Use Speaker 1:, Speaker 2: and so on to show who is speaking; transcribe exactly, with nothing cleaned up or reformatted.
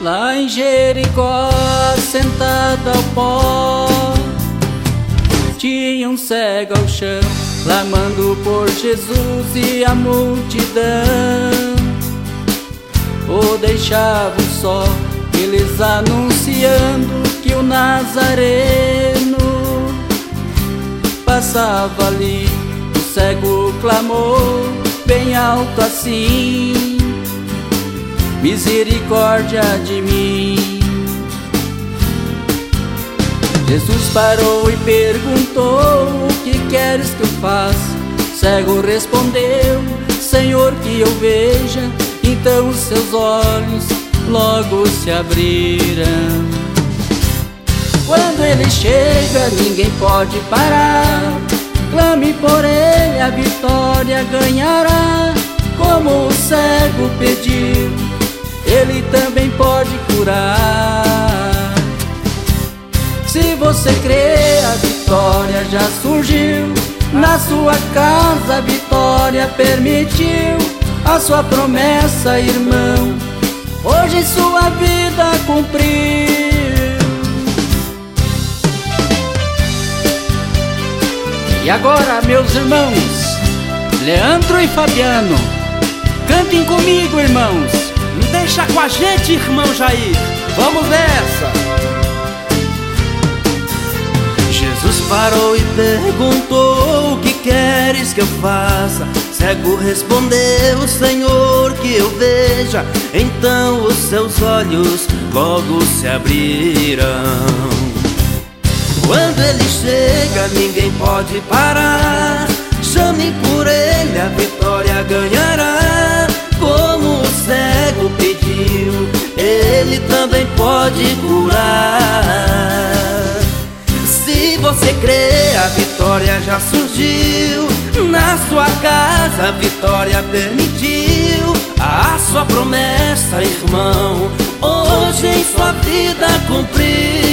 Speaker 1: Lá em Jericó, sentado ao pó, tinha um cego ao chão, clamando por Jesus, e a multidão o deixavam só, eles anunciando que o Nazareno passava ali. O cego clamou bem alto assim: misericórdia de mim. Jesus parou e perguntou: o que queres que eu faça? O cego respondeu: Senhor, que eu veja. Então os seus olhos logo se abriram. Quando ele chega, ninguém pode parar. Clame por ele, a vitória ganhará. Como o cego pediu, ele também pode curar. Se você crê, a vitória já surgiu. Na sua casa a vitória permitiu. A sua promessa, irmão, hoje em sua vida cumpriu. E agora, meus irmãos, Leandro e Fabiano, cantem comigo, irmãos.
Speaker 2: Deixa com a gente, irmão Jair. Vamos nessa. Jesus parou e perguntou: o que queres que eu faça? Cego respondeu: Senhor, que eu veja. Então os seus olhos logo se abriram. Quando ele chega, ninguém pode parar. Chame por ele, a vitória ganhará. Como o cego pediu, ele também pode curar. Se você crê, a vitória já surgiu. Na sua casa a vitória permitiu. A sua promessa, irmão, hoje em sua vida cumpriu.